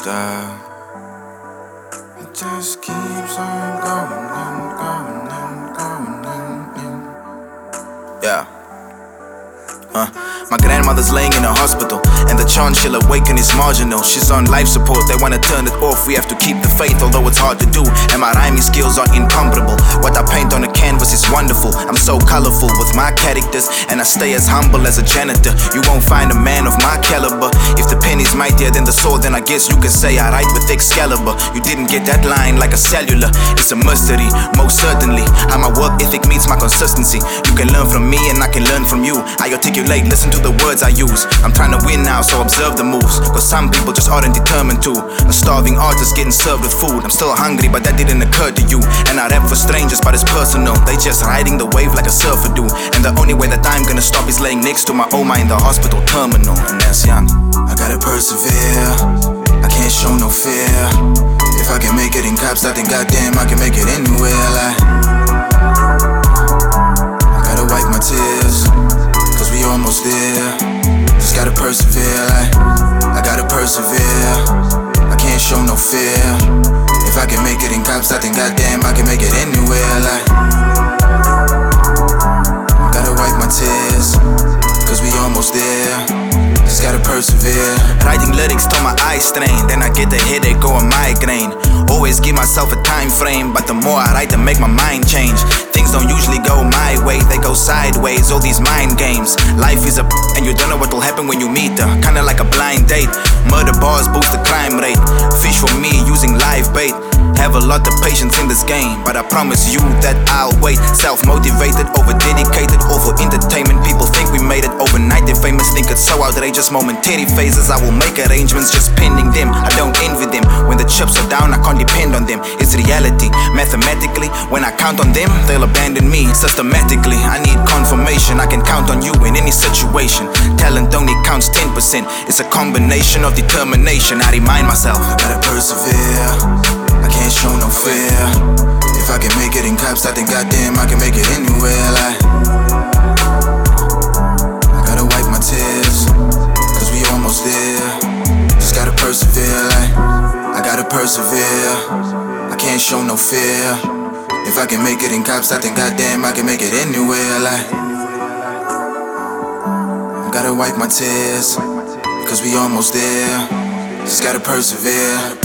stop. It just keeps on going and going and going and yeah. My grandmother's laying in a hospital, and the chance she'll awaken is marginal. She's on life support, they wanna turn it off. We have to keep the faith, although it's hard to do, and my rhyming skills are incomparable. What I paint on a canvas is wonderful. I'm so colorful with my characters, and I stay as humble as a janitor. You won't find a man of my caliber. If the pen is mightier than the sword, then I guess you can say I write with Excalibur. You didn't get that line like a cellular. It's a mystery, most certainly. How my work ethic meets my consistency. You can learn from me, and I can learn from you. I articulate, listen to the words I use. I'm trying to win now, so observe the moves, cause some people just aren't determined to. A starving artist getting served with food. I'm still hungry, but that didn't occur to you. And I rap for strangers, but it's personal. They just riding the wave like a surfer do. And the only way that I'm gonna stop is laying next to my Oma in the hospital terminal. And that's young. I gotta persevere, I can't show no fear. If I can make it in Caps, I think goddamn I can make it anywhere. Like, I gotta wipe my tears, cause we almost there. Just gotta persevere, like, I gotta persevere. I can't show no fear. If I can make it in Caps, I think goddamn I can make it anywhere. Like, gotta wipe my tears, cause we almost there. Just gotta persevere. Writing lyrics till my eyes strain, then I get a headache or a migraine. Always give myself a time frame, but the more I write, the make my mind change. Things don't usually go my way, they go sideways. All these mind games. Life is a and you don't know what will happen when you meet her. Kinda like a blind date. Murder bars boost the crime rate. Fish for me using live bait. Have a lot of patience in this game, but I promise you that I'll wait. Self-motivated, over-dedicated, all for entertainment. People think we made it overnight, they're famous, think it's so outrageous. Momentary phases, I will make arrangements, just pending them. I don't envy them. When the chips are down, I can't depend on them. It's reality, mathematically. When I count on them, they'll abandon me. Systematically, I need confirmation. I can count on you in any situation. Talent only counts 10%. It's a combination of determination. I remind myself, I gotta persevere, I can't show no fear. If I can make it in Caps, I think goddamn I can make it anywhere. Like, I gotta wipe my tears, cause we almost there. Just gotta persevere, like, I gotta persevere. I can't show no fear. If I can make it in Caps, I think goddamn I can make it anywhere. Like, I gotta wipe my tears, cause we almost there. Just gotta persevere.